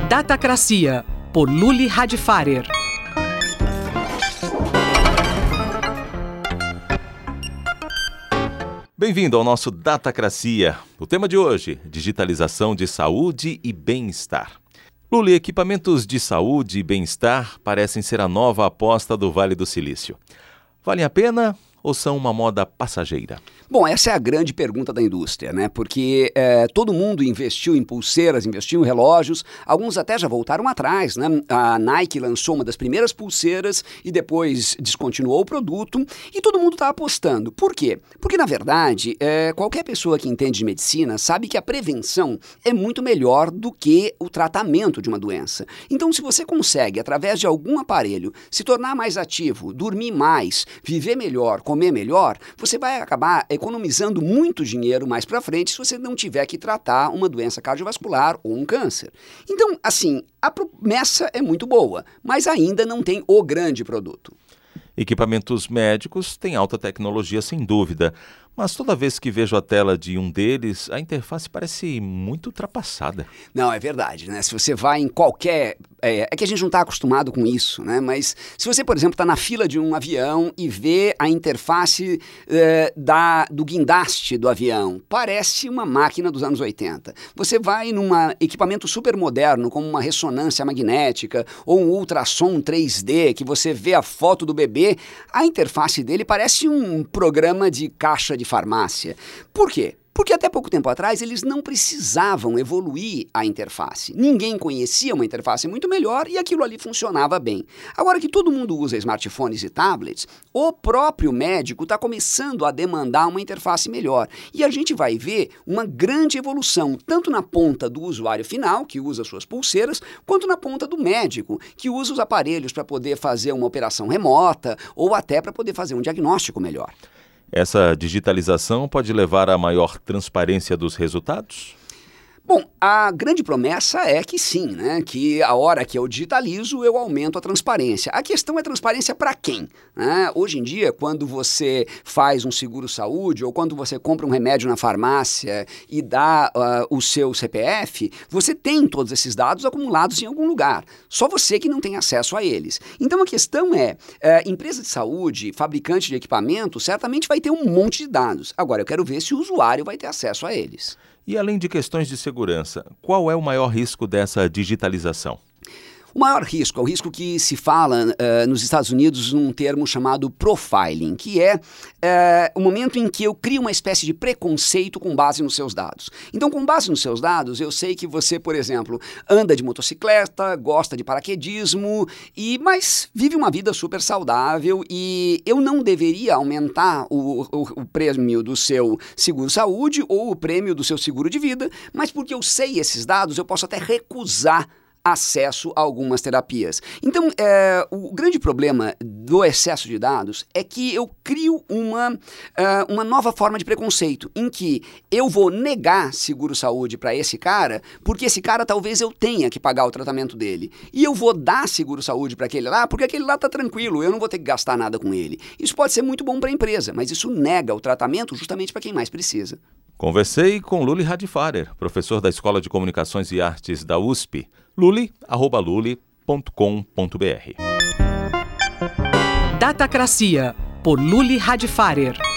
Datacracia, por Luli Radfarer. Bem-vindo ao nosso Datacracia. O tema de hoje, digitalização de saúde e bem-estar. Luli, equipamentos de saúde e bem-estar parecem ser a nova aposta do Vale do Silício. Valem a pena ou são uma moda passageira? Bom, essa é a grande pergunta da indústria, né? Porque todo mundo investiu em pulseiras, investiu em relógios, alguns até já voltaram atrás, né? A Nike lançou uma das primeiras pulseiras e depois descontinuou o produto e todo mundo está apostando. Por quê? Porque, na verdade, qualquer pessoa que entende de medicina sabe que a prevenção é muito melhor do que o tratamento de uma doença. Então, se você consegue, através de algum aparelho, se tornar mais ativo, dormir mais, viver melhor, comer melhor, você vai acabar economizando muito dinheiro mais para frente se você não tiver que tratar uma doença cardiovascular ou um câncer. Então, assim, a promessa é muito boa, mas ainda não tem o grande produto. Equipamentos médicos têm alta tecnologia, sem dúvida, mas toda vez que vejo a tela de um deles, a interface parece muito ultrapassada. Não, é verdade, né? Se você vai em qualquer... É que a gente não está acostumado com isso, né? Mas se você, por exemplo, está na fila de um avião e vê a interface do guindaste do avião, parece uma máquina dos anos 80. Você vai num equipamento super moderno, como uma ressonância magnética ou um ultrassom 3D, que você vê a foto do bebê, a interface dele parece um programa de caixa de farmácia. Por quê? Porque até pouco tempo atrás eles não precisavam evoluir a interface. Ninguém conhecia uma interface muito melhor e aquilo ali funcionava bem. Agora que todo mundo usa smartphones e tablets, o próprio médico está começando a demandar uma interface melhor. E a gente vai ver uma grande evolução, tanto na ponta do usuário final, que usa suas pulseiras, quanto na ponta do médico, que usa os aparelhos para poder fazer uma operação remota ou até para poder fazer um diagnóstico melhor. Essa digitalização pode levar a maior transparência dos resultados? Bom, a grande promessa é que sim, né? Que a hora que eu digitalizo, eu aumento a transparência. A questão é transparência para quem? Né? Hoje em dia, quando você faz um seguro-saúde ou quando você compra um remédio na farmácia e dá o seu CPF, você tem todos esses dados acumulados em algum lugar. Só você que não tem acesso a eles. Então a questão é, empresa de saúde, fabricante de equipamento, certamente vai ter um monte de dados. Agora, eu quero ver se o usuário vai ter acesso a eles. E além de questões de segurança, qual é o maior risco dessa digitalização? O maior risco é o risco que se fala nos Estados Unidos num termo chamado profiling, que é o momento em que eu crio uma espécie de preconceito com base nos seus dados. Então, com base nos seus dados, eu sei que você, por exemplo, anda de motocicleta, gosta de paraquedismo, mas vive uma vida super saudável e eu não deveria aumentar o prêmio do seu seguro-saúde ou o prêmio do seu seguro de vida, mas porque eu sei esses dados, eu posso até recusar acesso a algumas terapias. Então, o grande problema do excesso de dados é que eu crio uma nova forma de preconceito, em que eu vou negar seguro-saúde para esse cara, porque esse cara talvez eu tenha que pagar o tratamento dele. E eu vou dar seguro-saúde para aquele lá, porque aquele lá está tranquilo, eu não vou ter que gastar nada com ele. Isso pode ser muito bom para a empresa, mas isso nega o tratamento justamente para quem mais precisa. Conversei com Luli Radfarer, professor da Escola de Comunicações e Artes da USP. luli@luli.com.br. Datacracia, por Luli Radfarer.